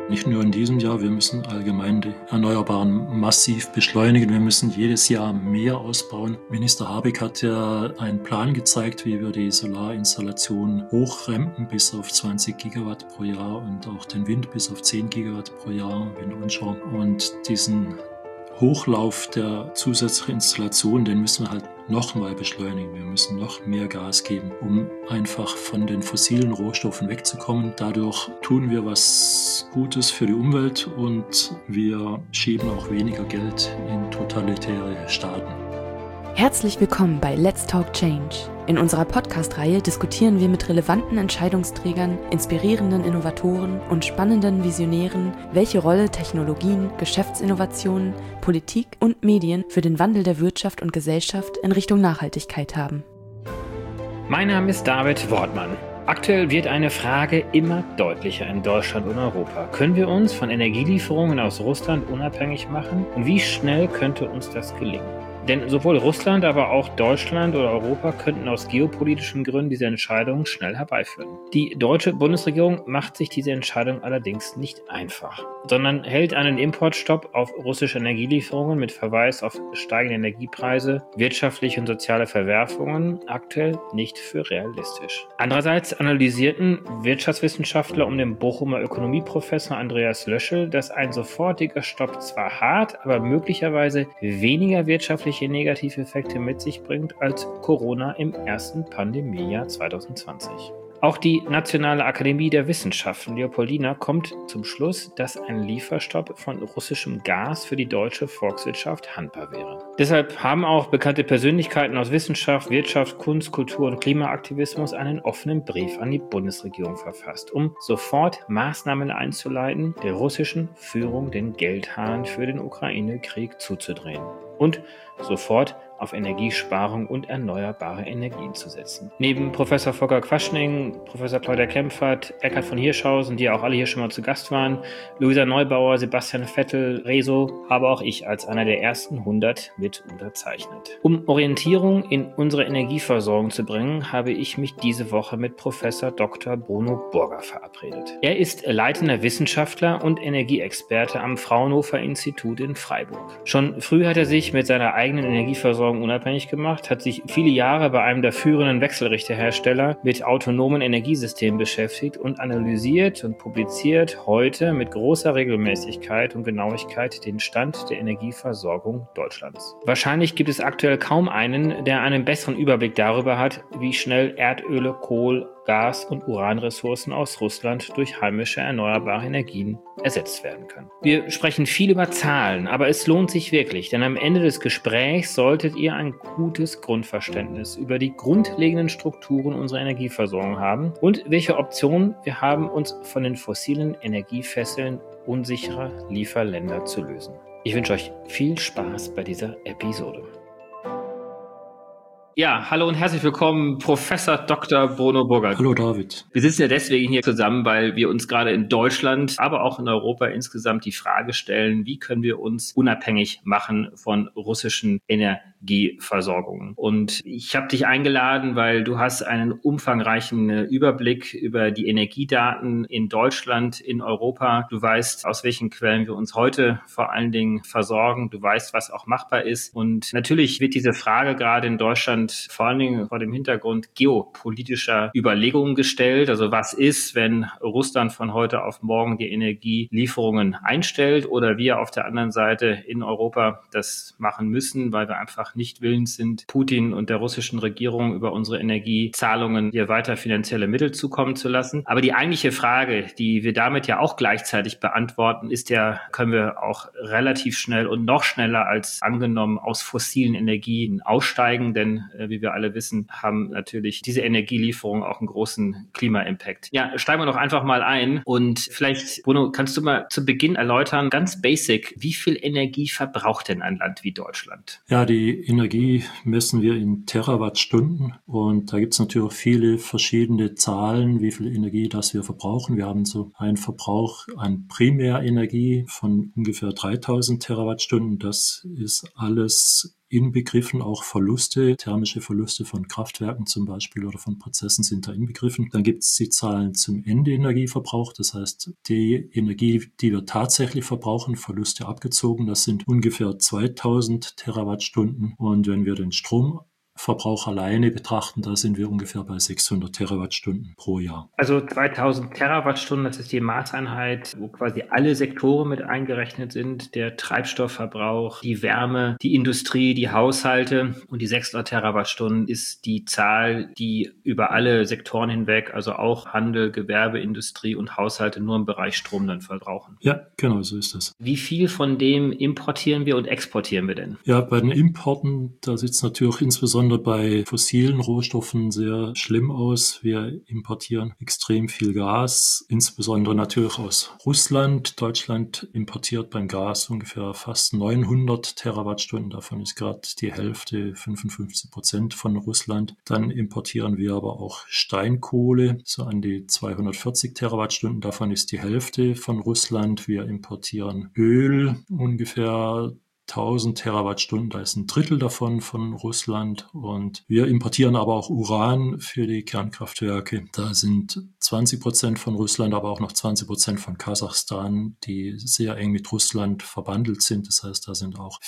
Nicht nur in diesem Jahr, wir müssen allgemein die Erneuerbaren massiv beschleunigen. Wir müssen jedes Jahr mehr ausbauen. Minister Habeck hat ja einen Plan gezeigt, wie wir die Solarinstallation hochrempen bis auf 20 Gigawatt pro Jahr und auch den Wind bis auf 10 Gigawatt pro Jahr, Wind onshore. Und diesen Hochlauf der zusätzlichen Installation, den müssen wir halt nochmal beschleunigen. Wir müssen noch mehr Gas geben, um einfach von den fossilen Rohstoffen wegzukommen. Dadurch tun wir was Gutes für die Umwelt und wir schieben auch weniger Geld in totalitäre Staaten. Herzlich willkommen bei Let's Talk Change. In unserer Podcast-Reihe diskutieren wir mit relevanten Entscheidungsträgern, inspirierenden Innovatoren und spannenden Visionären, welche Rolle Technologien, Geschäftsinnovationen, Politik und Medien für den Wandel der Wirtschaft und Gesellschaft in Richtung Nachhaltigkeit haben. Mein Name ist David Wortmann. Aktuell wird eine Frage immer deutlicher in Deutschland und Europa. Können wir uns von Energielieferungen aus Russland unabhängig machen? Und wie schnell könnte uns das gelingen? Denn sowohl Russland, aber auch Deutschland oder Europa könnten aus geopolitischen Gründen diese Entscheidung schnell herbeiführen. Die deutsche Bundesregierung macht sich diese Entscheidung allerdings nicht einfach, sondern hält einen Importstopp auf russische Energielieferungen mit Verweis auf steigende Energiepreise, wirtschaftliche und soziale Verwerfungen aktuell nicht für realistisch. Andererseits analysierten Wirtschaftswissenschaftler um den Bochumer Ökonomieprofessor Andreas Löschel, dass ein sofortiger Stopp zwar hart, aber möglicherweise weniger wirtschaftliche Negativeffekte mit sich bringt als Corona im ersten Pandemiejahr 2020. Auch die Nationale Akademie der Wissenschaften Leopoldina kommt zum Schluss, dass ein Lieferstopp von russischem Gas für die deutsche Volkswirtschaft handbar wäre. Deshalb haben auch bekannte Persönlichkeiten aus Wissenschaft, Wirtschaft, Kunst, Kultur und Klimaaktivismus einen offenen Brief an die Bundesregierung verfasst, um sofort Maßnahmen einzuleiten, der russischen Führung den Geldhahn für den Ukraine-Krieg zuzudrehen und sofort auf Energiesparung und erneuerbare Energien zu setzen. Neben Professor Volker Quaschning, Professor Claudia Kempfert, Eckhard von Hirschhausen, die ja auch alle hier schon mal zu Gast waren, Luisa Neubauer, Sebastian Vettel, Rezo, habe auch ich als einer der ersten 100 mit unterzeichnet. Um Orientierung in unsere Energieversorgung zu bringen, habe ich mich diese Woche mit Professor Dr. Bruno Burger verabredet. Er ist leitender Wissenschaftler und Energieexperte am Fraunhofer Institut in Freiburg. Schon früh hat er sich mit seiner eigenen Energieversorgung unabhängig gemacht, hat sich viele Jahre bei einem der führenden Wechselrichterhersteller mit autonomen Energiesystemen beschäftigt und analysiert und publiziert heute mit großer Regelmäßigkeit und Genauigkeit den Stand der Energieversorgung Deutschlands. Wahrscheinlich gibt es aktuell kaum einen, der einen besseren Überblick darüber hat, wie schnell Erdöl, Kohle, Gas- und Uranressourcen aus Russland durch heimische erneuerbare Energien ersetzt werden können. Wir sprechen viel über Zahlen, aber es lohnt sich wirklich, denn am Ende des Gesprächs solltet ihr ein gutes Grundverständnis über die grundlegenden Strukturen unserer Energieversorgung haben und welche Optionen wir haben, uns von den fossilen Energiefesseln unsicherer Lieferländer zu lösen. Ich wünsche euch viel Spaß bei dieser Episode. Ja, hallo und herzlich willkommen, Professor Dr. Bruno Burger. Hallo David. Wir sitzen ja deswegen hier zusammen, weil wir uns gerade in Deutschland, aber auch in Europa insgesamt die Frage stellen, wie können wir uns unabhängig machen von russischen Energieversorgungen. Und ich habe dich eingeladen, weil du hast einen umfangreichen Überblick über die Energiedaten in Deutschland, in Europa. Du weißt, aus welchen Quellen wir uns heute vor allen Dingen versorgen. Du weißt, was auch machbar ist. Und natürlich wird diese Frage gerade in Deutschland vor allen Dingen vor dem Hintergrund geopolitischer Überlegungen gestellt. Also was ist, wenn Russland von heute auf morgen die Energielieferungen einstellt oder wir auf der anderen Seite in Europa das machen müssen, weil wir einfach nicht willens sind, Putin und der russischen Regierung über unsere Energiezahlungen hier weiter finanzielle Mittel zukommen zu lassen. Aber die eigentliche Frage, die wir damit ja auch gleichzeitig beantworten, ist ja, können wir auch relativ schnell und noch schneller als angenommen aus fossilen Energien aussteigen, denn wie wir alle wissen, haben natürlich diese Energielieferungen auch einen großen Klima-Impact. Ja, steigen wir doch einfach mal ein und vielleicht, Bruno, kannst du mal zu Beginn erläutern, ganz basic, wie viel Energie verbraucht denn ein Land wie Deutschland? Ja, die Energie messen wir in Terawattstunden und da gibt es natürlich viele verschiedene Zahlen, wie viel Energie das wir verbrauchen. Wir haben so einen Verbrauch an Primärenergie von ungefähr 3000 Terawattstunden. Das ist alles inbegriffen, auch Verluste, thermische Verluste von Kraftwerken zum Beispiel oder von Prozessen sind da inbegriffen. Dann gibt es die Zahlen zum Endeenergieverbrauch, das heißt die Energie, die wir tatsächlich verbrauchen, Verluste abgezogen, das sind ungefähr 2000 Terawattstunden. Und wenn wir den Stromverbrauch alleine betrachten, da sind wir ungefähr bei 600 Terawattstunden pro Jahr. Also 2000 Terawattstunden, das ist die Maßeinheit, wo quasi alle Sektoren mit eingerechnet sind, der Treibstoffverbrauch, die Wärme, die Industrie, die Haushalte, und die 600 Terawattstunden ist die Zahl, die über alle Sektoren hinweg, also auch Handel, Gewerbe, Industrie und Haushalte nur im Bereich Strom dann verbrauchen. Ja, genau, so ist das. Wie viel von dem importieren wir und exportieren wir denn? Ja, bei den Importen, da sieht es natürlich insbesondere bei fossilen Rohstoffen sehr schlimm aus. Wir importieren extrem viel Gas, insbesondere natürlich aus Russland. Deutschland importiert beim Gas ungefähr fast 900 Terawattstunden. Davon ist gerade die Hälfte, 55% von Russland. Dann importieren wir aber auch Steinkohle, so an die 240 Terawattstunden. Davon ist die Hälfte von Russland. Wir importieren Öl, ungefähr 1000 Terawattstunden, da ist ein Drittel davon von Russland, und wir importieren aber auch Uran für die Kernkraftwerke. Da sind 20% von Russland, aber auch noch 20% von Kasachstan, die sehr eng mit Russland verbandelt sind. Das heißt, da sind auch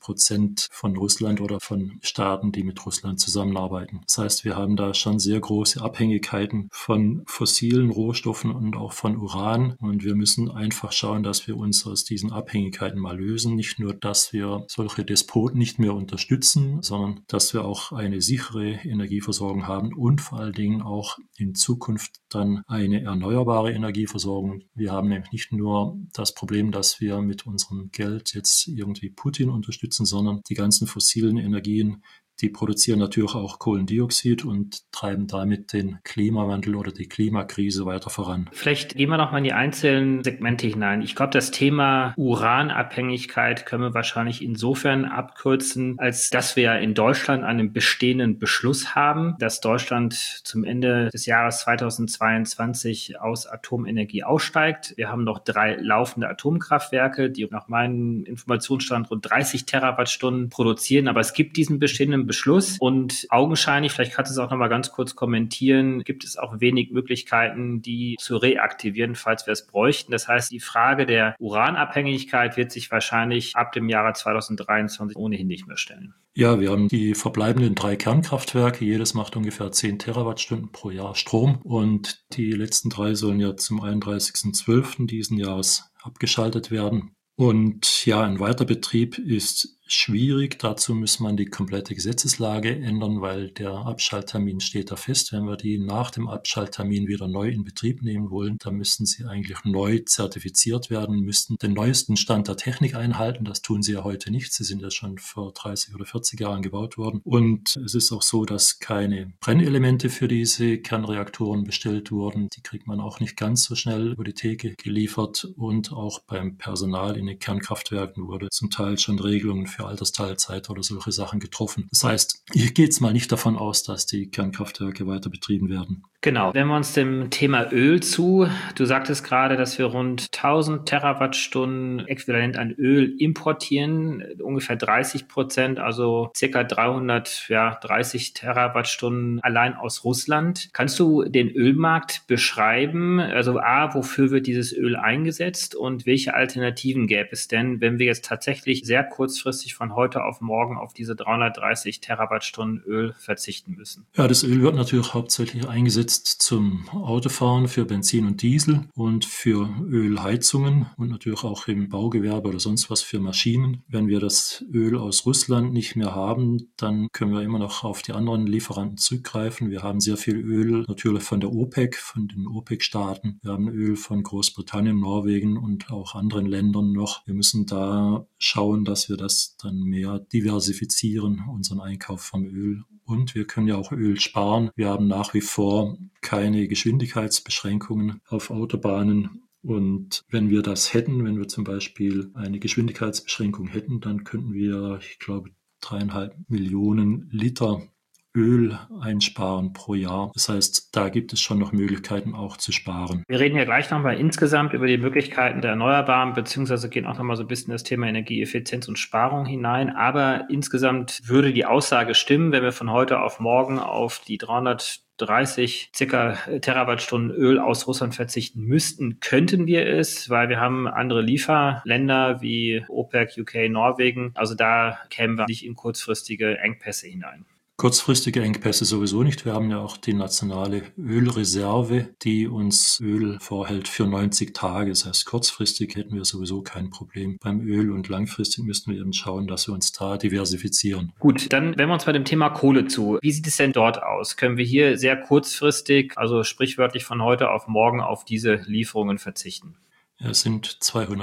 40% von Russland oder von Staaten, die mit Russland zusammenarbeiten. Das heißt, wir haben da schon sehr große Abhängigkeiten von fossilen Rohstoffen und auch von Uran, und wir müssen einfach schauen, dass wir uns aus diesen Abhängigkeiten mal lösen. Nicht nur, dass wir solche Despoten nicht mehr unterstützen, sondern dass wir auch eine sichere Energieversorgung haben und vor allen Dingen auch in Zukunft dann eine erneuerbare Energieversorgung. Wir haben nämlich nicht nur das Problem, dass wir mit unserem Geld jetzt irgendwie Putin unterstützen, sondern die ganzen fossilen Energien, die produzieren natürlich auch Kohlendioxid und treiben damit den Klimawandel oder die Klimakrise weiter voran. Vielleicht gehen wir noch mal in die einzelnen Segmente hinein. Ich glaube, das Thema Uranabhängigkeit können wir wahrscheinlich insofern abkürzen, als dass wir in Deutschland einen bestehenden Beschluss haben, dass Deutschland zum Ende des Jahres 2022 aus Atomenergie aussteigt. Wir haben noch 3 laufende Atomkraftwerke, die nach meinem Informationsstand rund 30 Terawattstunden produzieren. Aber es gibt diesen bestehenden Beschluss, und augenscheinlich, vielleicht kannst du es auch noch mal ganz kurz kommentieren, gibt es auch wenig Möglichkeiten, die zu reaktivieren, falls wir es bräuchten. Das heißt, die Frage der Uranabhängigkeit wird sich wahrscheinlich ab dem Jahre 2023 ohnehin nicht mehr stellen. Ja, wir haben die verbleibenden 3 Kernkraftwerke. Jedes macht ungefähr 10 Terawattstunden pro Jahr Strom. Und die letzten 3 sollen ja zum 31.12. diesen Jahres abgeschaltet werden. Und ja, ein Weiterbetrieb ist schwierig. Dazu muss man die komplette Gesetzeslage ändern, weil der Abschalttermin steht da fest. Wenn wir die nach dem Abschalttermin wieder neu in Betrieb nehmen wollen, dann müssten sie eigentlich neu zertifiziert werden, müssten den neuesten Stand der Technik einhalten. Das tun sie ja heute nicht. Sie sind ja schon vor 30 oder 40 Jahren gebaut worden. Und es ist auch so, dass keine Brennelemente für diese Kernreaktoren bestellt wurden. Die kriegt man auch nicht ganz so schnell über die Theke geliefert. Und auch beim Personal in den Kernkraftwerken wurde zum Teil schon Regelungen für Altersteilzeit oder solche Sachen getroffen. Das heißt, hier geht es mal nicht davon aus, dass die Kernkraftwerke weiter betrieben werden. Genau. Wenden wir uns dem Thema Öl zu. Du sagtest gerade, dass wir rund 1000 Terawattstunden äquivalent an Öl importieren, ungefähr 30%, also circa 330 Terawattstunden allein aus Russland. Kannst du den Ölmarkt beschreiben? Also A, wofür wird dieses Öl eingesetzt und welche Alternativen gäbe es denn, wenn wir jetzt tatsächlich sehr kurzfristig von heute auf morgen auf diese 330 Terawattstunden Öl verzichten müssen? Ja, das Öl wird natürlich hauptsächlich eingesetzt zum Autofahren für Benzin und Diesel und für Ölheizungen und natürlich auch im Baugewerbe oder sonst was für Maschinen. Wenn wir das Öl aus Russland nicht mehr haben, dann können wir immer noch auf die anderen Lieferanten zurückgreifen. Wir haben sehr viel Öl natürlich von der OPEC, von den OPEC-Staaten. Wir haben Öl von Großbritannien, Norwegen und auch anderen Ländern noch. Wir müssen da schauen, dass wir das dann mehr diversifizieren, unseren Einkauf vom Öl. Und wir können ja auch Öl sparen. Wir haben nach wie vor keine Geschwindigkeitsbeschränkungen auf Autobahnen. Und wenn wir das hätten, wenn wir zum Beispiel eine Geschwindigkeitsbeschränkung hätten, dann könnten wir, ich glaube, 3,5 Millionen Liter Öl einsparen pro Jahr. Das heißt, da gibt es schon noch Möglichkeiten auch zu sparen. Wir reden ja gleich nochmal insgesamt über die Möglichkeiten der Erneuerbaren, beziehungsweise gehen auch nochmal so ein bisschen das Thema Energieeffizienz und Sparung hinein. Aber insgesamt würde die Aussage stimmen, wenn wir von heute auf morgen auf die 330 circa Terawattstunden Öl aus Russland verzichten müssten, könnten wir es, weil wir haben andere Lieferländer wie OPEC, UK, Norwegen. Also da kämen wir nicht in kurzfristige Engpässe hinein. Kurzfristige Engpässe sowieso nicht. Wir haben ja auch die nationale Ölreserve, die uns Öl vorhält für 90 Tage. Das heißt, kurzfristig hätten wir sowieso kein Problem beim Öl und langfristig müssten wir eben schauen, dass wir uns da diversifizieren. Gut, dann wenden wir uns bei dem Thema Kohle zu. Wie sieht es denn dort aus? Können wir hier sehr kurzfristig, also sprichwörtlich von heute auf morgen, auf diese Lieferungen verzichten? Es sind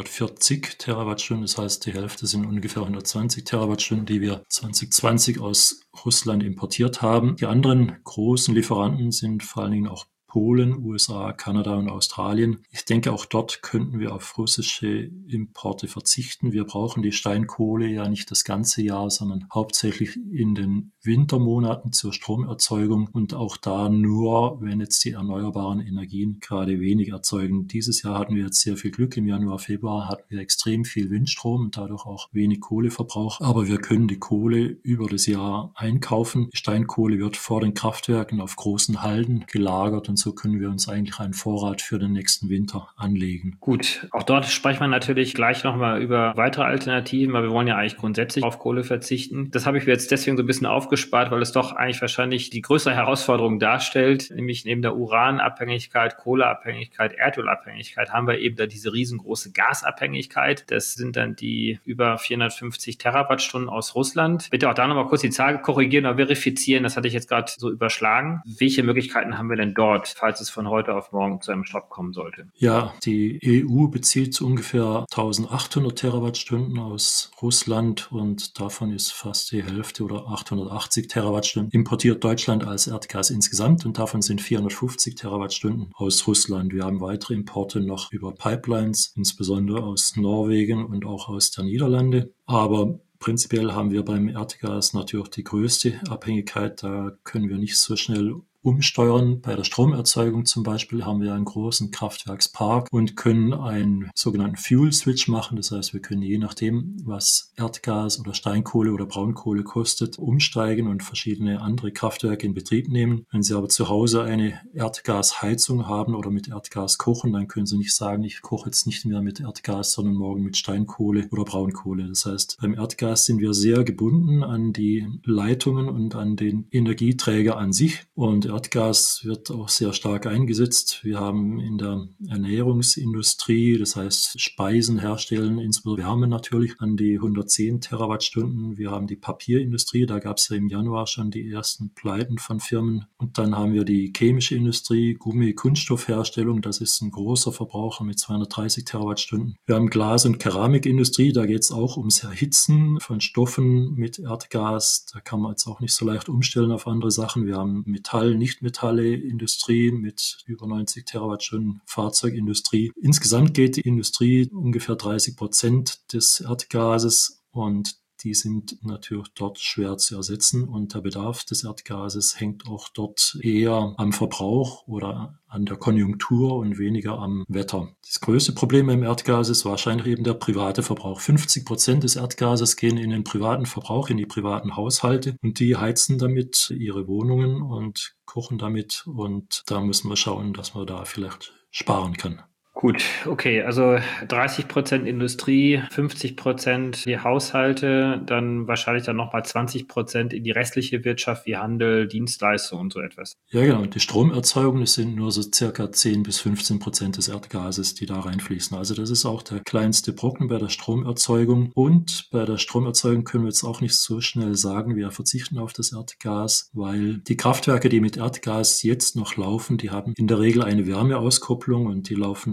240 Terawattstunden, das heißt, die Hälfte sind ungefähr 120 Terawattstunden, die wir 2020 aus Russland importiert haben. Die anderen großen Lieferanten sind vor allen Dingen auch Polen, USA, Kanada und Australien. Ich denke, auch dort könnten wir auf russische Importe verzichten. Wir brauchen die Steinkohle ja nicht das ganze Jahr, sondern hauptsächlich in den Wintermonaten zur Stromerzeugung und auch da nur, wenn jetzt die erneuerbaren Energien gerade wenig erzeugen. Dieses Jahr hatten wir jetzt sehr viel Glück. Im Januar, Februar hatten wir extrem viel Windstrom und dadurch auch wenig Kohleverbrauch. Aber wir können die Kohle über das Jahr einkaufen. Die Steinkohle wird vor den Kraftwerken auf großen Halden gelagert und so können wir uns eigentlich einen Vorrat für den nächsten Winter anlegen. Gut, auch dort sprechen wir natürlich gleich nochmal über weitere Alternativen, weil wir wollen ja eigentlich grundsätzlich auf Kohle verzichten. Das habe ich mir jetzt deswegen so ein bisschen aufgespart, weil es doch eigentlich wahrscheinlich die größere Herausforderung darstellt, nämlich neben der Uranabhängigkeit, Kohleabhängigkeit, Erdölabhängigkeit haben wir eben da diese riesengroße Gasabhängigkeit. Das sind dann die über 450 Terawattstunden aus Russland. Bitte auch da nochmal kurz die Zahl korrigieren oder verifizieren, das hatte ich jetzt gerade so überschlagen. Welche Möglichkeiten haben wir denn dort, falls es von heute auf morgen zu einem Stopp kommen sollte? Ja, die EU bezieht ungefähr 1800 Terawattstunden aus Russland und davon ist fast die Hälfte oder 880 Terawattstunden importiert Deutschland als Erdgas insgesamt und davon sind 450 Terawattstunden aus Russland. Wir haben weitere Importe noch über Pipelines, insbesondere aus Norwegen und auch aus der Niederlande. Aber prinzipiell haben wir beim Erdgas natürlich die größte Abhängigkeit. Da können wir nicht so schnell umsteuern. Bei der Stromerzeugung zum Beispiel haben wir einen großen Kraftwerkspark und können einen sogenannten Fuel Switch machen. Das heißt, wir können je nachdem, was Erdgas oder Steinkohle oder Braunkohle kostet, umsteigen und verschiedene andere Kraftwerke in Betrieb nehmen. Wenn Sie aber zu Hause eine Erdgasheizung haben oder mit Erdgas kochen, dann können Sie nicht sagen, ich koche jetzt nicht mehr mit Erdgas, sondern morgen mit Steinkohle oder Braunkohle. Das heißt, beim Erdgas sind wir sehr gebunden an die Leitungen und an den Energieträger an sich und Erdgas wird auch sehr stark eingesetzt. Wir haben in der Ernährungsindustrie, das heißt Speisen herstellen, insbesondere Wärme natürlich, an die 110 Terawattstunden. Wir haben die Papierindustrie, da gab es ja im Januar schon die ersten Pleiten von Firmen. Und dann haben wir die chemische Industrie, Gummi-Kunststoffherstellung, das ist ein großer Verbraucher mit 230 Terawattstunden. Wir haben Glas- und Keramikindustrie, da geht es auch ums Erhitzen von Stoffen mit Erdgas. Da kann man jetzt auch nicht so leicht umstellen auf andere Sachen. Wir haben Nichtmetalle, Industrie mit über 90 Terawattstunden, Fahrzeugindustrie. Insgesamt geht die Industrie ungefähr 30% des Erdgases und die sind natürlich dort schwer zu ersetzen und der Bedarf des Erdgases hängt auch dort eher am Verbrauch oder an der Konjunktur und weniger am Wetter. Das größte Problem beim Erdgas ist wahrscheinlich eben der private Verbrauch. 50% des Erdgases gehen in den privaten Verbrauch, in die privaten Haushalte und die heizen damit ihre Wohnungen und kochen damit und da müssen wir schauen, dass man da vielleicht sparen kann. Gut, okay, also 30% Industrie, 50% die Haushalte, dann wahrscheinlich dann nochmal 20% in die restliche Wirtschaft wie Handel, Dienstleistungen und so etwas. Ja, genau. Und die Stromerzeugung, das sind nur so circa 10-15% des Erdgases, die da reinfließen. Also das ist auch der kleinste Brocken bei der Stromerzeugung. Und bei der Stromerzeugung können wir jetzt auch nicht so schnell sagen, wir verzichten auf das Erdgas, weil die Kraftwerke, die mit Erdgas jetzt noch laufen, die haben in der Regel eine Wärmeauskopplung und die laufen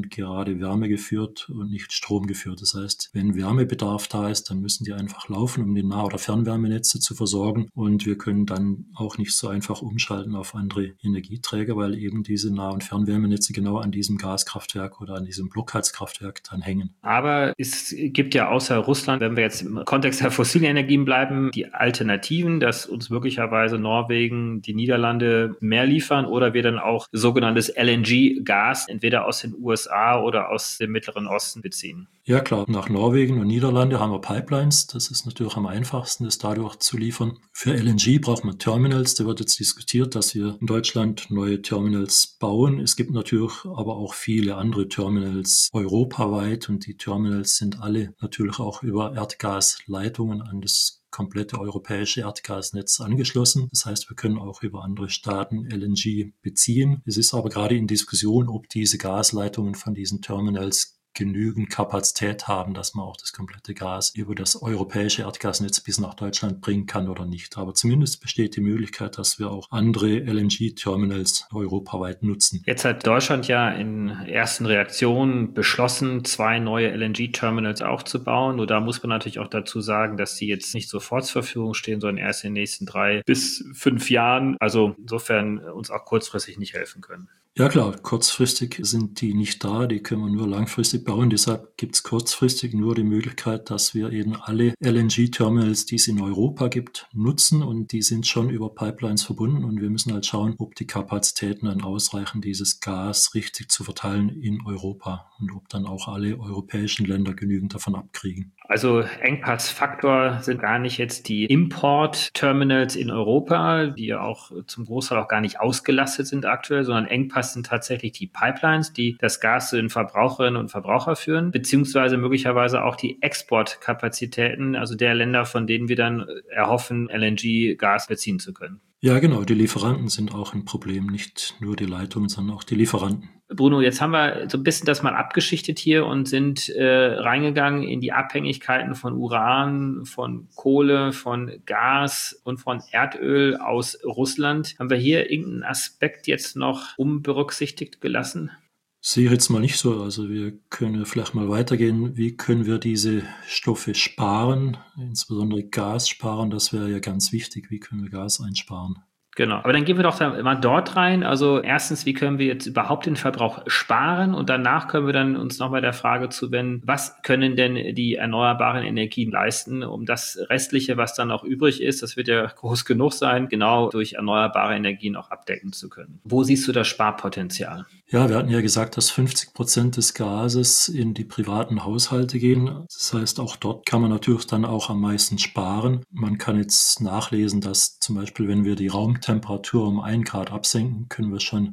werden gerade Wärme geführt und nicht Strom geführt. Das heißt, wenn Wärmebedarf da ist, dann müssen die einfach laufen, um die Nah- oder Fernwärmenetze zu versorgen. Und wir können dann auch nicht so einfach umschalten auf andere Energieträger, weil eben diese Nah- und Fernwärmenetze genau an diesem Gaskraftwerk oder an diesem Blockheizkraftwerk dann hängen. Aber es gibt ja außer Russland, wenn wir jetzt im Kontext der fossilen Energien bleiben, die Alternativen, dass uns möglicherweise Norwegen, die Niederlande mehr liefern oder wir dann auch sogenanntes LNG-Gas entweder aus den USA oder aus dem Mittleren Osten beziehen. Ja klar, nach Norwegen und Niederlande haben wir Pipelines. Das ist natürlich am einfachsten, das dadurch zu liefern. Für LNG braucht man Terminals. Da wird jetzt diskutiert, dass wir in Deutschland neue Terminals bauen. Es gibt natürlich aber auch viele andere Terminals europaweit und die Terminals sind alle natürlich auch über Erdgasleitungen an das komplette europäische Erdgasnetz angeschlossen. Das heißt, wir können auch über andere Staaten LNG beziehen. Es ist aber gerade in Diskussion, ob diese Gasleitungen von diesen Terminals genügend Kapazität haben, dass man auch das komplette Gas über das europäische Erdgasnetz bis nach Deutschland bringen kann oder nicht. Aber zumindest besteht die Möglichkeit, dass wir auch andere LNG-Terminals europaweit nutzen. Jetzt hat Deutschland ja in ersten Reaktionen beschlossen, 2 neue LNG-Terminals aufzubauen. Nur da muss man natürlich auch dazu sagen, dass die jetzt nicht sofort zur Verfügung stehen, sondern erst in den nächsten 3 bis 5 Jahren. Also insofern uns auch kurzfristig nicht helfen können. Ja klar, kurzfristig sind die nicht da, die können wir nur langfristig bauen. Deshalb gibt es kurzfristig nur die Möglichkeit, dass wir eben alle LNG-Terminals, die es in Europa gibt, nutzen und die sind schon über Pipelines verbunden und wir müssen halt schauen, ob die Kapazitäten dann ausreichen, dieses Gas richtig zu verteilen in Europa und ob dann auch alle europäischen Länder genügend davon abkriegen. Also Engpassfaktor sind gar nicht jetzt die Import-Terminals in Europa, die ja auch zum Großteil auch gar nicht ausgelastet sind aktuell, sondern Engpass sind tatsächlich die Pipelines, die das Gas zu den Verbraucherinnen und Verbrauchern führen, beziehungsweise möglicherweise auch die Exportkapazitäten, also der Länder, von denen wir dann erhoffen, LNG-Gas beziehen zu können. Ja, genau, die Lieferanten sind auch ein Problem, nicht nur die Leitungen, sondern auch die Lieferanten. Bruno, jetzt haben wir so ein bisschen das mal abgeschichtet hier und sind reingegangen in die Abhängigkeiten von Uran, von Kohle, von Gas und von Erdöl aus Russland. Haben wir hier irgendeinen Aspekt jetzt noch unberücksichtigt gelassen? Sehe ich jetzt mal nicht so. Also wir können vielleicht mal weitergehen. Wie können wir diese Stoffe sparen, insbesondere Gas sparen? Das wäre ja ganz wichtig. Wie können wir Gas einsparen? Genau, aber dann gehen wir doch da mal dort rein. Also erstens, wie können wir jetzt überhaupt den Verbrauch sparen? Und danach können wir dann uns nochmal der Frage zuwenden, was können denn die erneuerbaren Energien leisten, um das Restliche, was dann noch übrig ist, das wird ja groß genug sein, genau durch erneuerbare Energien auch abdecken zu können. Wo siehst du das Sparpotenzial? Ja, wir hatten ja gesagt, dass 50% des Gases in die privaten Haushalte gehen. Das heißt, auch dort kann man natürlich dann auch am meisten sparen. Man kann jetzt nachlesen, dass zum Beispiel, wenn wir die Raumtemperatur um 1 Grad absenken, können wir schon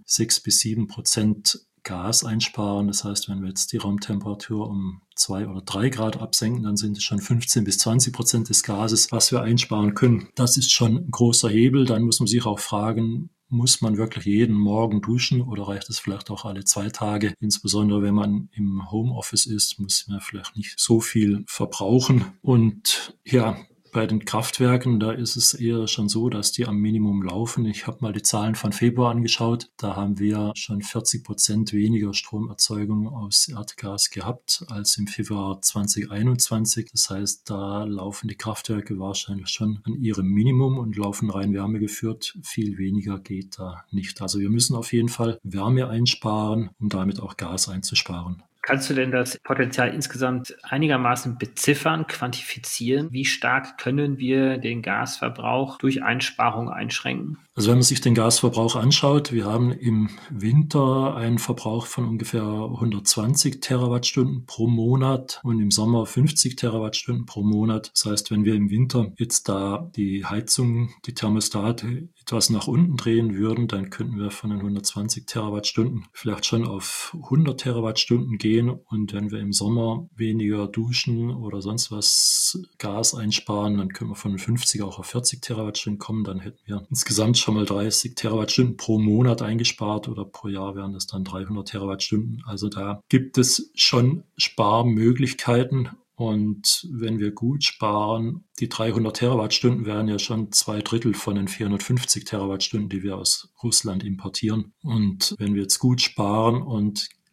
6-7% Gas einsparen. Das heißt, wenn wir jetzt die Raumtemperatur um 2 oder 3 Grad absenken, dann sind es schon 15-20% des Gases, was wir einsparen können. Das ist schon ein großer Hebel. Dann muss man sich auch fragen, muss man wirklich jeden Morgen duschen oder reicht es vielleicht auch alle 2 Tage? Insbesondere wenn man im Homeoffice ist, muss man vielleicht nicht so viel verbrauchen. Und ja, bei den Kraftwerken, da ist es eher schon so, dass die am Minimum laufen. Ich habe mal die Zahlen von Februar angeschaut. Da haben wir schon 40% weniger Stromerzeugung aus Erdgas gehabt als im Februar 2021. Das heißt, da laufen die Kraftwerke wahrscheinlich schon an ihrem Minimum und laufen rein wärmegeführt. Viel weniger geht da nicht. Also wir müssen auf jeden Fall Wärme einsparen, um damit auch Gas einzusparen. Kannst du denn das Potenzial insgesamt einigermaßen beziffern, quantifizieren? Wie stark können wir den Gasverbrauch durch Einsparung einschränken? Also wenn man sich den Gasverbrauch anschaut, wir haben im Winter einen Verbrauch von ungefähr 120 Terawattstunden pro Monat und im Sommer 50 Terawattstunden pro Monat. Das heißt, wenn wir im Winter jetzt da die Heizung, die Thermostate etwas nach unten drehen würden, dann könnten wir von den 120 Terawattstunden vielleicht schon auf 100 Terawattstunden gehen. Und wenn wir im Sommer weniger duschen oder sonst was Gas einsparen, dann können wir von 50 auch auf 40 Terawattstunden kommen. Dann hätten wir insgesamt schon mal 30 Terawattstunden pro Monat eingespart oder pro Jahr wären das dann 300 Terawattstunden. Also da gibt es schon Sparmöglichkeiten. Und wenn wir gut sparen, die 300 Terawattstunden wären ja schon 2/3 von den 450 Terawattstunden, die wir aus Russland importieren. Und wenn wir jetzt gut sparen und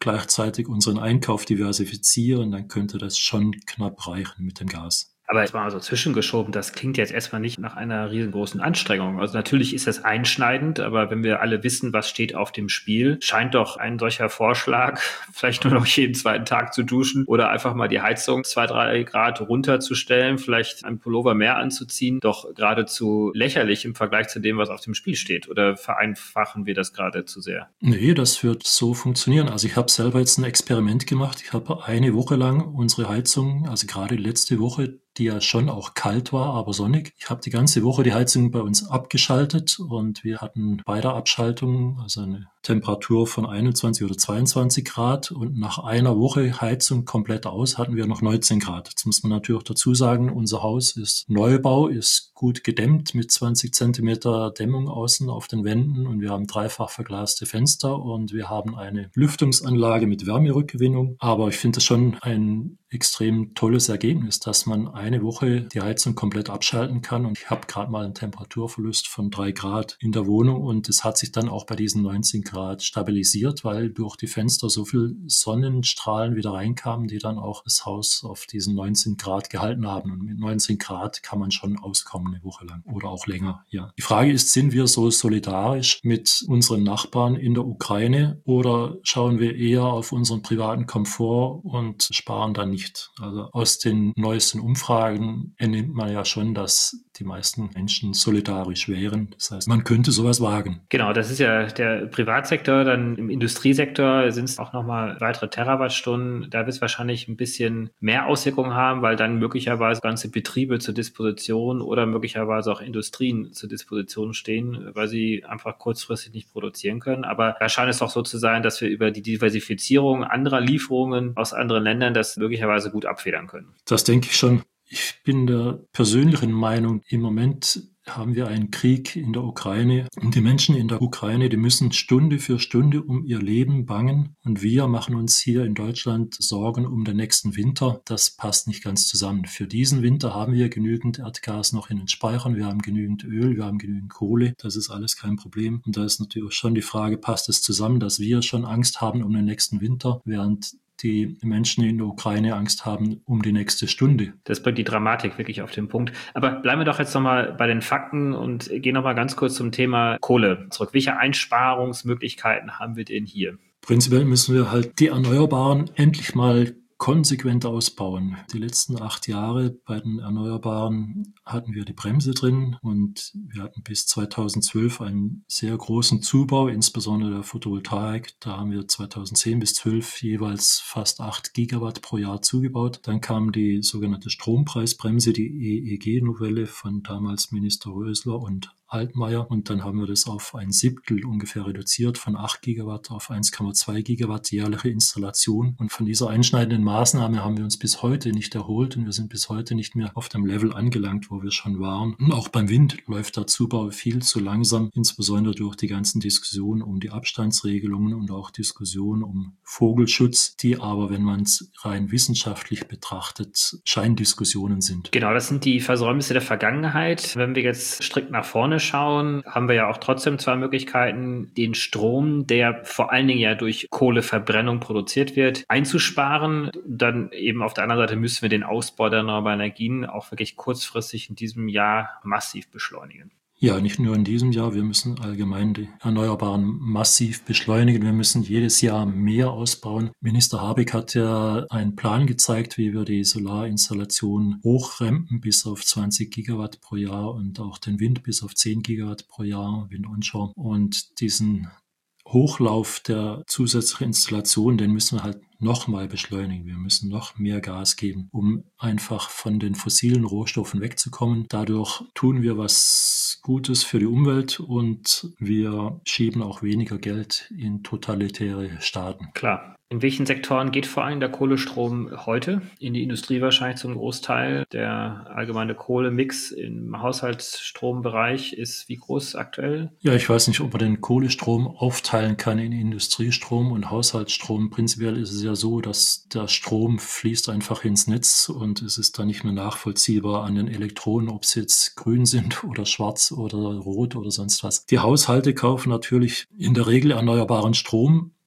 gleichzeitig unseren Einkauf diversifizieren, dann könnte das schon knapp reichen mit dem Gas. Aber jetzt mal so zwischengeschoben, das klingt jetzt erstmal nicht nach einer riesengroßen Anstrengung. Also natürlich ist das einschneidend, aber wenn wir alle wissen, was steht auf dem Spiel, scheint doch ein solcher Vorschlag, vielleicht nur noch jeden zweiten Tag zu duschen oder einfach mal die Heizung 2-3 Grad runterzustellen, vielleicht einen Pullover mehr anzuziehen, doch geradezu lächerlich im Vergleich zu dem, was auf dem Spiel steht. Oder vereinfachen wir das gerade zu sehr? Nee, das wird so funktionieren. Also ich habe selber jetzt ein Experiment gemacht. Ich habe eine Woche lang unsere Heizung, also gerade letzte Woche, die ja schon auch kalt war, aber sonnig. Ich habe die ganze Woche die Heizung bei uns abgeschaltet und wir hatten bei der Abschaltung also eine Temperatur von 21 oder 22 Grad und nach einer Woche Heizung komplett aus hatten wir noch 19 Grad. Jetzt muss man natürlich dazu sagen, unser Haus ist Neubau, ist gut gedämmt mit 20 Zentimeter Dämmung außen auf den Wänden und wir haben dreifach verglaste Fenster und wir haben eine Lüftungsanlage mit Wärmerückgewinnung. Aber ich finde das schon ein extrem tolles Ergebnis, dass man eine Woche die Heizung komplett abschalten kann und ich habe gerade mal einen Temperaturverlust von 3 Grad in der Wohnung und es hat sich dann auch bei diesen 19 Grad stabilisiert, weil durch die Fenster so viel Sonnenstrahlen wieder reinkamen, die dann auch das Haus auf diesen 19 Grad gehalten haben und mit 19 Grad kann man schon auskommen eine Woche lang oder auch länger. Ja. Die Frage ist, sind wir so solidarisch mit unseren Nachbarn in der Ukraine oder schauen wir eher auf unseren privaten Komfort und sparen dann nicht? Also aus den neuesten Umfragen entnimmt man ja schon, dass die meisten Menschen solidarisch wären. Das heißt, man könnte sowas wagen. Genau, das ist ja der Privatsektor. Dann im Industriesektor sind es auch nochmal weitere Terawattstunden. Da wird es wahrscheinlich ein bisschen mehr Auswirkungen haben, weil dann möglicherweise ganze Betriebe zur Disposition oder möglicherweise auch Industrien zur Disposition stehen, weil sie einfach kurzfristig nicht produzieren können. Aber da scheint es doch so zu sein, dass wir über die Diversifizierung anderer Lieferungen aus anderen Ländern das möglicherweise gut abfedern können. Das denke ich schon. Ich bin der persönlichen Meinung, im Moment haben wir einen Krieg in der Ukraine und die Menschen in der Ukraine, die müssen Stunde für Stunde um ihr Leben bangen und wir machen uns hier in Deutschland Sorgen um den nächsten Winter. Das passt nicht ganz zusammen. Für diesen Winter haben wir genügend Erdgas noch in den Speichern, wir haben genügend Öl, wir haben genügend Kohle, das ist alles kein Problem. Und da ist natürlich schon die Frage, passt es zusammen, dass wir schon Angst haben um den nächsten Winter, während die Menschen in der Ukraine Angst haben um die nächste Stunde. Das bringt die Dramatik wirklich auf den Punkt. Aber bleiben wir doch jetzt nochmal bei den Fakten und gehen nochmal ganz kurz zum Thema Kohle zurück. Welche Einsparungsmöglichkeiten haben wir denn hier? Prinzipiell müssen wir halt die Erneuerbaren endlich mal konsequent ausbauen. Die letzten 8 Jahre bei den Erneuerbaren hatten wir die Bremse drin und wir hatten bis 2012 einen sehr großen Zubau, insbesondere der Photovoltaik. Da haben wir 2010 bis 2012 jeweils fast 8 Gigawatt pro Jahr zugebaut. Dann kam die sogenannte Strompreisbremse, die EEG-Novelle von damals Minister Rösler und Altmaier und dann haben wir das auf 1/7 ungefähr reduziert, von 8 Gigawatt auf 1,2 Gigawatt jährliche Installation. Und von dieser einschneidenden Maßnahme haben wir uns bis heute nicht erholt und wir sind bis heute nicht mehr auf dem Level angelangt, wo wir schon waren. Und auch beim Wind läuft der Zubau viel zu langsam, insbesondere durch die ganzen Diskussionen um die Abstandsregelungen und auch Diskussionen um Vogelschutz, die aber, wenn man es rein wissenschaftlich betrachtet, Scheindiskussionen sind. Genau, das sind die Versäumnisse der Vergangenheit. Wenn wir jetzt strikt nach vorne schauen, haben wir ja auch trotzdem 2 Möglichkeiten, den Strom, der vor allen Dingen ja durch Kohleverbrennung produziert wird, einzusparen. Dann eben auf der anderen Seite müssen wir den Ausbau der erneuerbaren Energien auch wirklich kurzfristig in diesem Jahr massiv beschleunigen. Ja, nicht nur in diesem Jahr, wir müssen allgemein die Erneuerbaren massiv beschleunigen. Wir müssen jedes Jahr mehr ausbauen. Minister Habeck hat ja einen Plan gezeigt, wie wir die Solarinstallation hochrempen bis auf 20 Gigawatt pro Jahr und auch den Wind bis auf 10 Gigawatt pro Jahr, Wind onshore. Und diesen Hochlauf der zusätzlichen Installation, den müssen wir halt nochmal beschleunigen. Wir müssen noch mehr Gas geben, um einfach von den fossilen Rohstoffen wegzukommen. Dadurch tun wir was Gutes für die Umwelt und wir schieben auch weniger Geld in totalitäre Staaten. Klar. In welchen Sektoren geht vor allem der Kohlestrom heute? In die Industrie wahrscheinlich zum Großteil. Der allgemeine Kohlemix im Haushaltsstrombereich ist wie groß aktuell? Ja, ich weiß nicht, ob man den Kohlestrom aufteilen kann in Industriestrom und Haushaltsstrom. Prinzipiell ist es ja so, dass der Strom fließt einfach ins Netz und es ist dann nicht mehr nachvollziehbar an den Elektronen, ob sie jetzt grün sind oder schwarz oder rot oder sonst was. Die Haushalte kaufen natürlich in der Regel erneuerbaren Strom.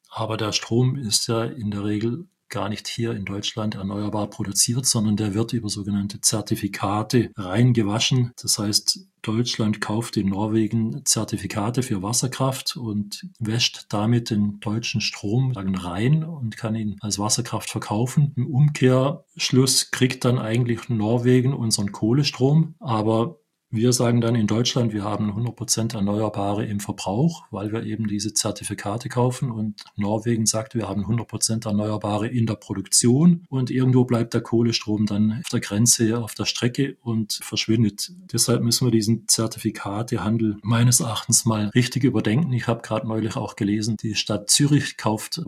Aber der Strom ist ja in der Regel gar nicht hier in Deutschland erneuerbar produziert, sondern der wird über sogenannte Zertifikate reingewaschen. Das heißt, Deutschland kauft in Norwegen Zertifikate für Wasserkraft und wäscht damit den deutschen Strom rein und kann ihn als Wasserkraft verkaufen. Im Umkehrschluss kriegt dann eigentlich Norwegen unseren Kohlestrom, aber wir sagen dann in Deutschland, wir haben 100% Erneuerbare im Verbrauch, weil wir eben diese Zertifikate kaufen, und Norwegen sagt, wir haben 100% Erneuerbare in der Produktion, und irgendwo bleibt der Kohlestrom dann auf der Grenze, auf der Strecke und verschwindet. Deshalb müssen wir diesen Zertifikatehandel meines Erachtens mal richtig überdenken. Ich habe gerade neulich auch gelesen, die Stadt Zürich kauft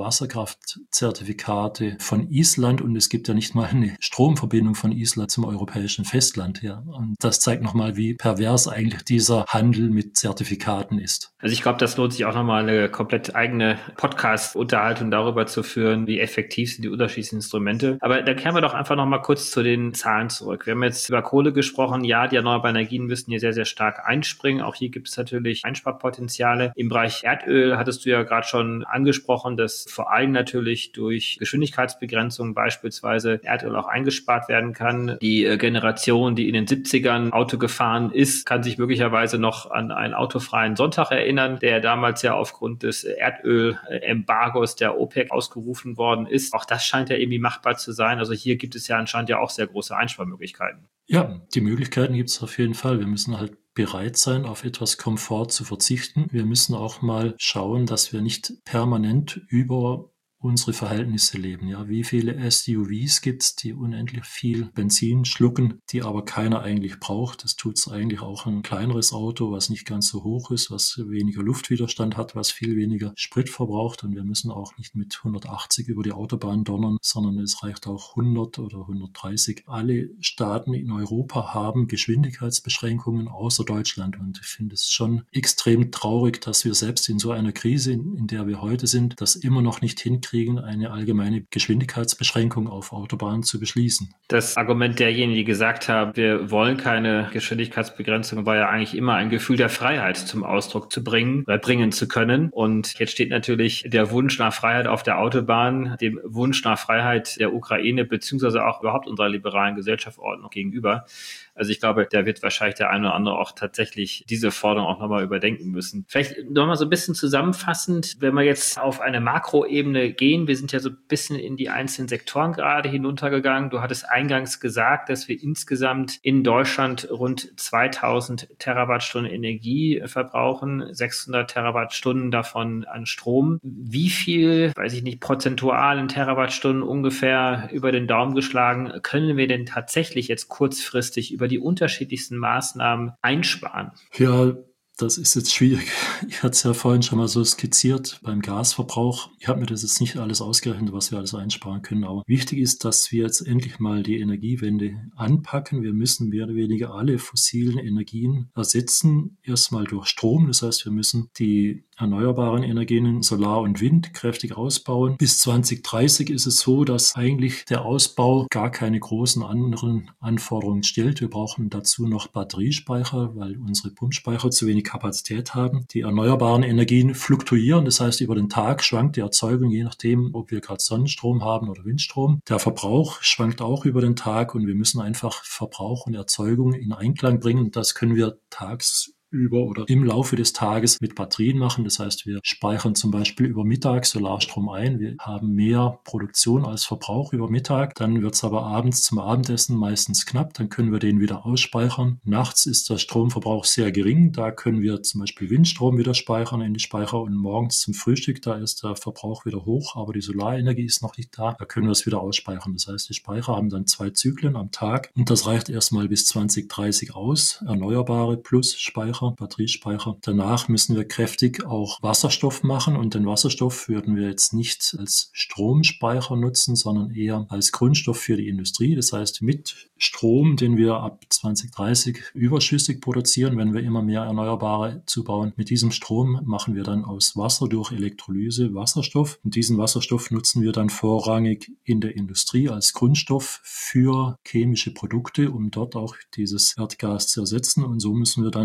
Wasserkraftzertifikate von Island, und es gibt ja nicht mal eine Stromverbindung von Island zum europäischen Festland. Ja. Und das zeigt nochmal, wie pervers eigentlich dieser Handel mit Zertifikaten ist. Also ich glaube, das lohnt sich auch nochmal eine komplett eigene Podcast-Unterhaltung darüber zu führen, wie effektiv sind die unterschiedlichen Instrumente. Aber dann kehren wir doch einfach nochmal kurz zu den Zahlen zurück. Wir haben jetzt über Kohle gesprochen. Ja, die erneuerbaren Energien müssen hier sehr, sehr stark einspringen. Auch hier gibt es natürlich Einsparpotenziale. Im Bereich Erdöl hattest du ja gerade schon angesprochen, dass vor allem natürlich durch Geschwindigkeitsbegrenzungen beispielsweise Erdöl auch eingespart werden kann. Die Generation, die in den 70ern Auto gefahren ist, kann sich möglicherweise noch an einen autofreien Sonntag erinnern, der damals ja aufgrund des Erdölembargos der OPEC ausgerufen worden ist. Auch das scheint ja irgendwie machbar zu sein. Also hier gibt es ja anscheinend ja auch sehr große Einsparmöglichkeiten. Ja, die Möglichkeiten gibt es auf jeden Fall. Wir müssen halt bereit sein, auf etwas Komfort zu verzichten. Wir müssen auch mal schauen, dass wir nicht permanent über unsere Verhältnisse leben. Ja, wie viele SUVs gibt es, die unendlich viel Benzin schlucken, die aber keiner eigentlich braucht. Das tut es eigentlich auch ein kleineres Auto, was nicht ganz so hoch ist, was weniger Luftwiderstand hat, was viel weniger Sprit verbraucht. Und wir müssen auch nicht mit 180 über die Autobahn donnern, sondern es reicht auch 100 oder 130. Alle Staaten in Europa haben Geschwindigkeitsbeschränkungen außer Deutschland. Und ich finde es schon extrem traurig, dass wir selbst in so einer Krise, in der wir heute sind, das immer noch nicht hinkriegen, eine allgemeine Geschwindigkeitsbeschränkung auf Autobahnen zu beschließen. Das Argument derjenigen, die gesagt haben, wir wollen keine Geschwindigkeitsbegrenzung, war ja eigentlich immer ein Gefühl der Freiheit zum Ausdruck zu bringen oder bringen zu können. Und jetzt steht natürlich der Wunsch nach Freiheit auf der Autobahn, dem Wunsch nach Freiheit der Ukraine beziehungsweise auch überhaupt unserer liberalen Gesellschaftsordnung gegenüber. Also ich glaube, da wird wahrscheinlich der eine oder andere auch tatsächlich diese Forderung auch nochmal überdenken müssen. Vielleicht nochmal so ein bisschen zusammenfassend, wenn wir jetzt auf eine Makroebene gehen, wir sind ja so ein bisschen in die einzelnen Sektoren gerade hinuntergegangen. Du hattest eingangs gesagt, dass wir insgesamt in Deutschland rund 2000 Terawattstunden Energie verbrauchen, 600 Terawattstunden davon an Strom. Wie viel, weiß ich nicht, prozentual in Terawattstunden ungefähr über den Daumen geschlagen, können wir denn tatsächlich jetzt kurzfristig über die unterschiedlichsten Maßnahmen einsparen? Ja, das ist jetzt schwierig. Ich hatte es ja vorhin schon mal so skizziert beim Gasverbrauch. Ich habe mir das jetzt nicht alles ausgerechnet, was wir alles einsparen können. Aber wichtig ist, dass wir jetzt endlich mal die Energiewende anpacken. Wir müssen mehr oder weniger alle fossilen Energien ersetzen. Erstmal durch Strom. Das heißt, wir müssen die erneuerbaren Energien, Solar und Wind, kräftig ausbauen. Bis 2030 ist es so, dass eigentlich der Ausbau gar keine großen anderen Anforderungen stellt. Wir brauchen dazu noch Batteriespeicher, weil unsere Pumpspeicher zu wenig Kapazität haben. Die erneuerbaren Energien fluktuieren, das heißt, über den Tag schwankt die Erzeugung, je nachdem, ob wir gerade Sonnenstrom haben oder Windstrom. Der Verbrauch schwankt auch über den Tag, und wir müssen einfach Verbrauch und Erzeugung in Einklang bringen. Das können wir tagsüber oder im Laufe des Tages mit Batterien machen. Das heißt, wir speichern zum Beispiel über Mittag Solarstrom ein. Wir haben mehr Produktion als Verbrauch über Mittag. Dann wird es aber abends zum Abendessen meistens knapp. Dann können wir den wieder ausspeichern. Nachts ist der Stromverbrauch sehr gering. Da können wir zum Beispiel Windstrom wieder speichern in die Speicher, und morgens zum Frühstück, da ist der Verbrauch wieder hoch, aber die Solarenergie ist noch nicht da. Da können wir es wieder ausspeichern. Das heißt, die Speicher haben dann 2 Zyklen am Tag, und das reicht erstmal bis 2030 aus. Erneuerbare plus Speicher, Batteriespeicher. Danach müssen wir kräftig auch Wasserstoff machen, und den Wasserstoff würden wir jetzt nicht als Stromspeicher nutzen, sondern eher als Grundstoff für die Industrie. Das heißt, mit Strom, den wir ab 2030 überschüssig produzieren, wenn wir immer mehr Erneuerbare zubauen, mit diesem Strom machen wir dann aus Wasser durch Elektrolyse Wasserstoff, und diesen Wasserstoff nutzen wir dann vorrangig in der Industrie als Grundstoff für chemische Produkte, um dort auch dieses Erdgas zu ersetzen, und so müssen wir dann das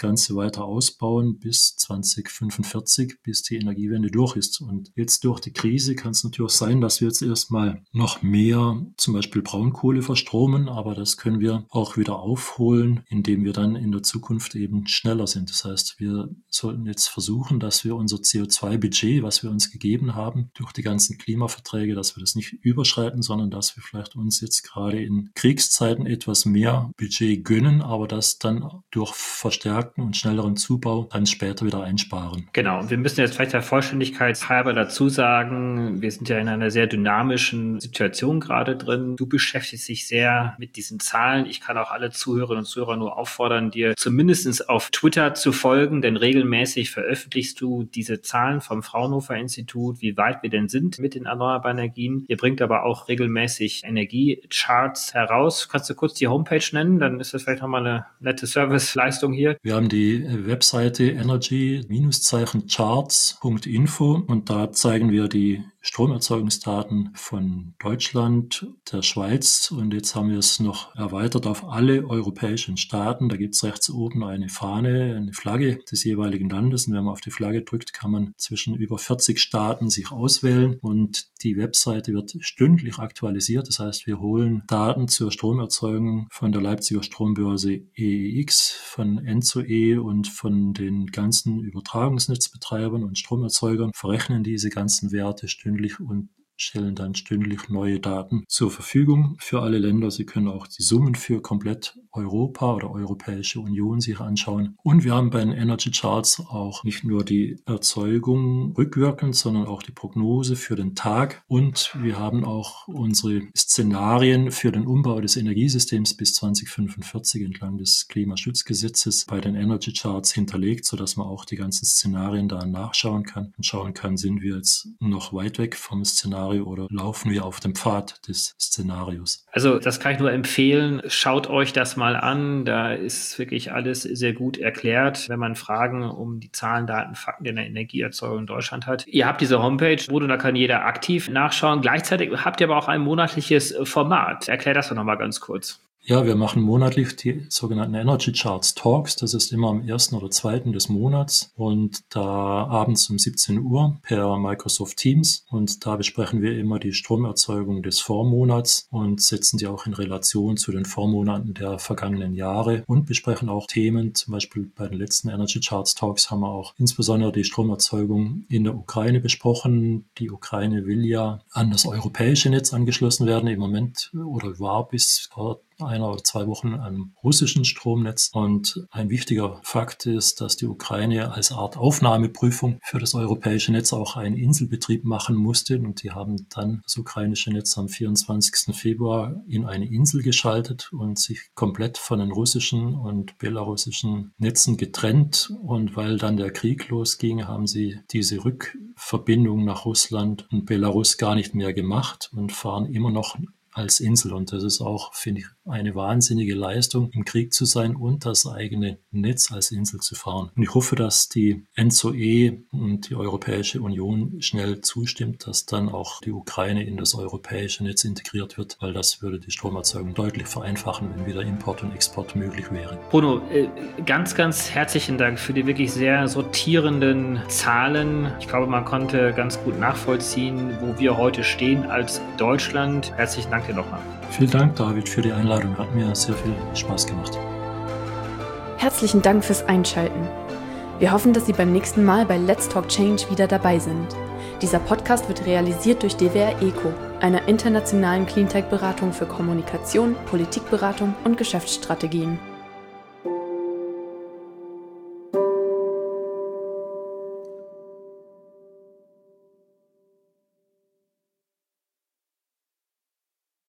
Ganze weiter ausbauen bis 2045, bis die Energiewende durch ist. Und jetzt durch die Krise kann es natürlich sein, dass wir jetzt erstmal noch mehr zum Beispiel Braunkohle verstromen, aber das können wir auch wieder aufholen, indem wir dann in der Zukunft eben schneller sind. Das heißt, wir sollten jetzt versuchen, dass wir unser CO2-Budget, was wir uns gegeben haben, durch die ganzen Klimaverträge, dass wir das nicht überschreiten, sondern dass wir vielleicht uns jetzt gerade in Kriegszeiten etwas mehr Budget gönnen, aber das dann durch verstärkten und schnelleren Zubau dann später wieder einsparen. Genau, und wir müssen jetzt vielleicht der Vollständigkeit halber dazu sagen, wir sind ja in einer sehr dynamischen Situation gerade drin. Du beschäftigst dich sehr mit diesen Zahlen. Ich kann auch alle Zuhörerinnen und Zuhörer nur auffordern, dir zumindest auf Twitter zu folgen, denn regelmäßig veröffentlichst du diese Zahlen vom Fraunhofer Institut, wie weit wir denn sind mit den erneuerbaren Energien. Ihr bringt aber auch regelmäßig Energiecharts heraus. Kannst du kurz die Homepage nennen? Dann ist das vielleicht nochmal eine nette Serviceleistung hier. Wir haben die Webseite energy-charts.info und da zeigen wir die Stromerzeugungsdaten von Deutschland, der Schweiz und jetzt haben wir es noch erweitert auf alle europäischen Staaten. Da gibt es rechts oben eine Fahne, eine Flagge des jeweiligen Landes und wenn man auf die Flagge drückt, kann man zwischen über 40 Staaten sich auswählen und die Webseite wird stündlich aktualisiert. Das heißt, wir holen Daten zur Stromerzeugung von der Leipziger Strombörse EEX, von Enzo-E und von den ganzen Übertragungsnetzbetreibern und Stromerzeugern, verrechnen diese ganzen Werte stündlich und stellen dann stündlich neue Daten zur Verfügung für alle Länder. Sie können auch die Summen für komplett Europa oder Europäische Union sich anschauen. Und wir haben bei den Energy Charts auch nicht nur die Erzeugung rückwirkend, sondern auch die Prognose für den Tag. Und wir haben auch unsere Szenarien für den Umbau des Energiesystems bis 2045 entlang des Klimaschutzgesetzes bei den Energy Charts hinterlegt, sodass man auch die ganzen Szenarien da nachschauen kann und schauen kann, sind wir jetzt noch weit weg vom Szenario oder laufen wir auf dem Pfad des Szenarios? Also das kann ich nur empfehlen. Schaut euch das mal an. Da ist wirklich alles sehr gut erklärt, wenn man Fragen um die Zahlen, Daten, Fakten in der Energieerzeugung in Deutschland hat. Ihr habt diese Homepage, wo da kann jeder aktiv nachschauen. Gleichzeitig habt ihr aber auch ein monatliches Format. Erklär das doch nochmal ganz kurz. Ja, wir machen monatlich die sogenannten Energy Charts Talks. Das ist immer am 1. oder 2. des Monats und da abends um 17 Uhr per Microsoft Teams. Und da besprechen wir immer die Stromerzeugung des Vormonats und setzen die auch in Relation zu den Vormonaten der vergangenen Jahre und besprechen auch Themen. Zum Beispiel bei den letzten Energy Charts Talks haben wir auch insbesondere die Stromerzeugung in der Ukraine besprochen. Die Ukraine will ja an das europäische Netz angeschlossen werden im Moment oder war bis vor 1 oder 2 Wochen am russischen Stromnetz. Und ein wichtiger Fakt ist, dass die Ukraine als Art Aufnahmeprüfung für das europäische Netz auch einen Inselbetrieb machen musste. Und die haben dann das ukrainische Netz am 24. Februar in eine Insel geschaltet und sich komplett von den russischen und belarussischen Netzen getrennt. Und weil dann der Krieg losging, haben sie diese Rückverbindung nach Russland und Belarus gar nicht mehr gemacht und fahren immer noch als Insel. Und das ist auch, finde ich, eine wahnsinnige Leistung, im Krieg zu sein und das eigene Netz als Insel zu fahren. Und ich hoffe, dass die Enzo-E und die Europäische Union schnell zustimmt, dass dann auch die Ukraine in das europäische Netz integriert wird, weil das würde die Stromerzeugung deutlich vereinfachen, wenn wieder Import und Export möglich wäre. Bruno, ganz, ganz herzlichen Dank für die wirklich sehr sortierenden Zahlen. Ich glaube, man konnte ganz gut nachvollziehen, wo wir heute stehen als Deutschland. Herzlichen Dank dir nochmal. Vielen Dank, David, für die Einladung. Hat mir sehr viel Spaß gemacht. Herzlichen Dank fürs Einschalten. Wir hoffen, dass Sie beim nächsten Mal bei Let's Talk Change wieder dabei sind. Dieser Podcast wird realisiert durch DWR ECO, einer internationalen Cleantech-Beratung für Kommunikation, Politikberatung und Geschäftsstrategien.